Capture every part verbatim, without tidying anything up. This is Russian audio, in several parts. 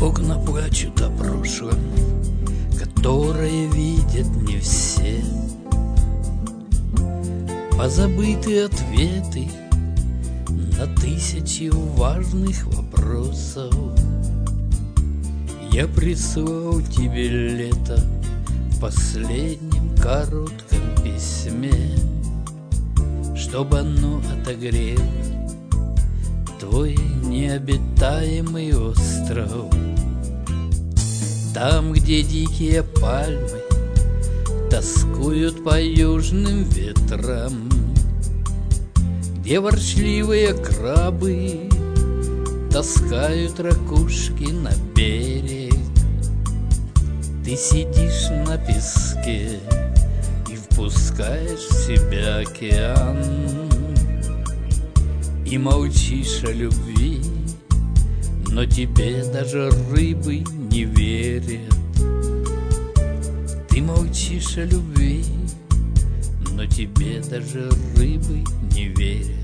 Окна плачут о прошлом, которое видят не все. Позабыты ответы на тысячи важных вопросов. Я прислал тебе лето в последнем коротком письме, чтобы оно отогрело твой необитаемый остров. Там, где дикие пальмы тоскуют по южным ветрам, где ворчливые крабы таскают ракушки на берег. Ты сидишь на песке и впускаешь в себя океан, и молчишь о любви, но тебе даже рыбы не верят. Ты молчишь о любви, но тебе даже рыбы не верят.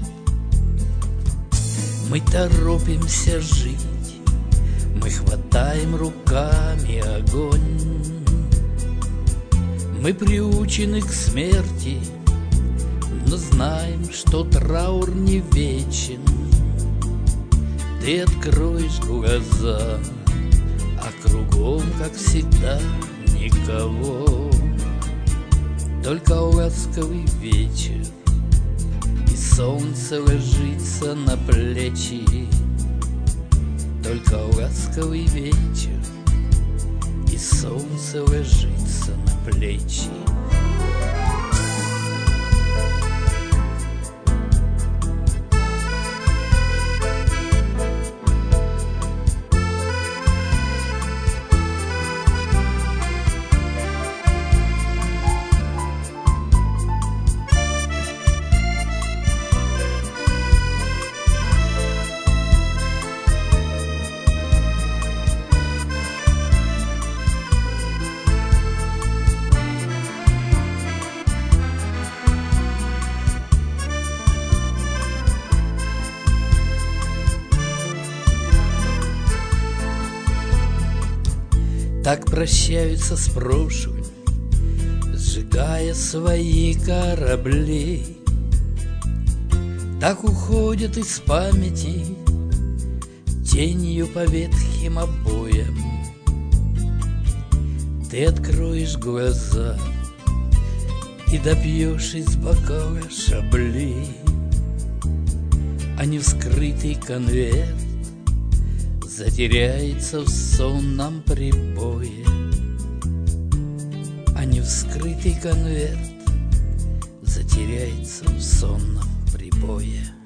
Мы торопимся жить, мы хватаем руками огонь. Мы приучены к смерти, но знаем, что траур не вечен. Ты откроешь глаза, а кругом, как всегда, никого. Только ласковый вечер, и солнце ложится на плечи. Только ласковый вечер, и солнце ложится на плечи. Так прощаются с прошлым, сжигая свои корабли. Так уходят из памяти тенью по ветхим обоям. Ты откроешь глаза и допьешь из бокала шабли, а невскрытый конверт затеряется в сонном прибое. А невскрытый конверт затеряется в сонном прибое.